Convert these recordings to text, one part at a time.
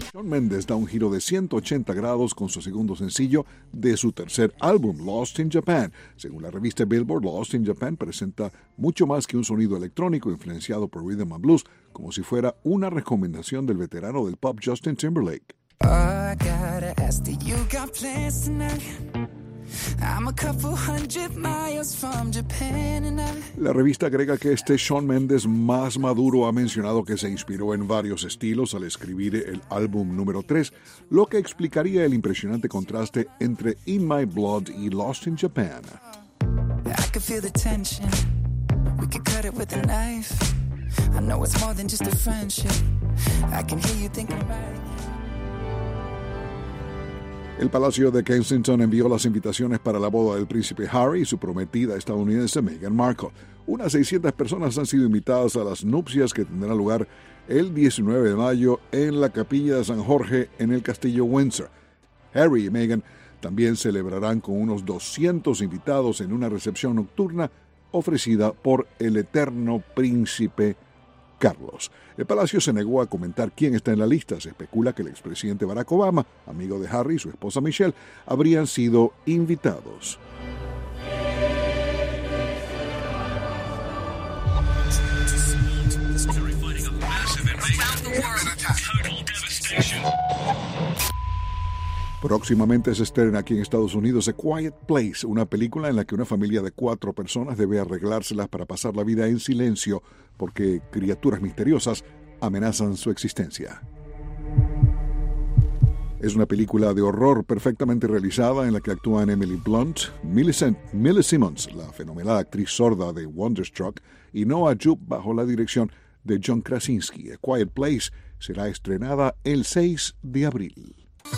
Shawn Mendes da un giro de 180 grados con su segundo sencillo de su tercer álbum, Lost in Japan. Según la revista Billboard, Lost in Japan presenta mucho más que un sonido electrónico influenciado por rhythm and blues, como si fuera una recomendación del veterano del pop Justin Timberlake. I gotta ask, do you got plans tonight? I'm a couple hundred miles from Japan and La revista agrega que este Shawn Mendes más maduro ha mencionado que se inspiró en varios estilos al escribir el álbum número 3, lo que explicaría el impresionante contraste entre In My Blood y Lost in Japan. I could feel the tension. We could cut it with a knife. I know it's more than just a friendship. I can hear you thinking about it. El Palacio de Kensington envió las invitaciones para la boda del príncipe Harry y su prometida estadounidense Meghan Markle. Unas 600 personas han sido invitadas a las nupcias que tendrán lugar el 19 de mayo en la Capilla de San Jorge en el Castillo Windsor. Harry y Meghan también celebrarán con unos 200 invitados en una recepción nocturna ofrecida por el eterno príncipe Carlos. El Palacio se negó a comentar quién está en la lista. Se especula que el expresidente Barack Obama, amigo de Harry y su esposa Michelle, habrían sido invitados. Próximamente se estrena aquí en Estados Unidos A Quiet Place, una película en la que una familia de 4 personas debe arreglárselas para pasar la vida en silencio porque criaturas misteriosas amenazan su existencia. Es una película de horror perfectamente realizada en la que actúan Emily Blunt, Millie Simmons, la fenomenal actriz sorda de Wonderstruck, y Noah Jupe bajo la dirección de John Krasinski. A Quiet Place será estrenada el 6 de abril.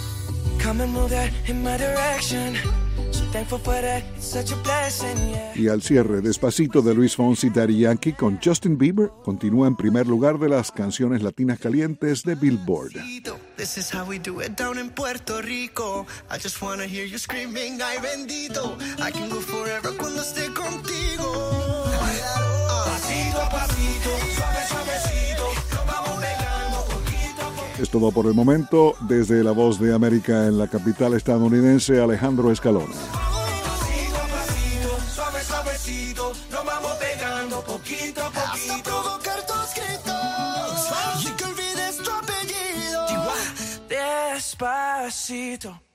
Y al cierre, Despacito de Luis Fonsi y Daddy Yankee con Justin Bieber continúa en primer lugar de las canciones latinas calientes de Billboard. This is how we do it down in Puerto Rico. I just wanna hear you screaming, ay bendito. I can go forever cuando esté contigo. Pasito a pasito, suave suavecito, nos vamos pegando poquito a poquito. Es todo por el momento. Desde La Voz de América en la capital estadounidense, Alejandro Escalona. Pasito a pasito, suave suavecito, nos vamos pegando poquito a poquito. Hasta provocar tus gritos, y que olvides tu apellido. Despacito.